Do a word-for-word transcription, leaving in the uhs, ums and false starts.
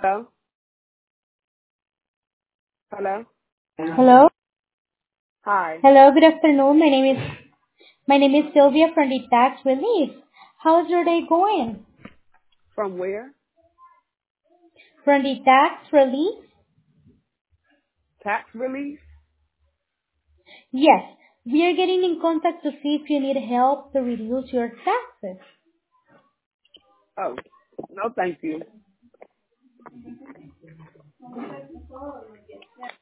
Hello? Hello? Hello. Hi. Hello, good afternoon. My name is my name is Sylvia from the Tax Relief. How's your day going? From where? From the Tax Relief? Tax relief? Yes. We are getting in contact to see if you need help to reduce your taxes. Oh, no thank you.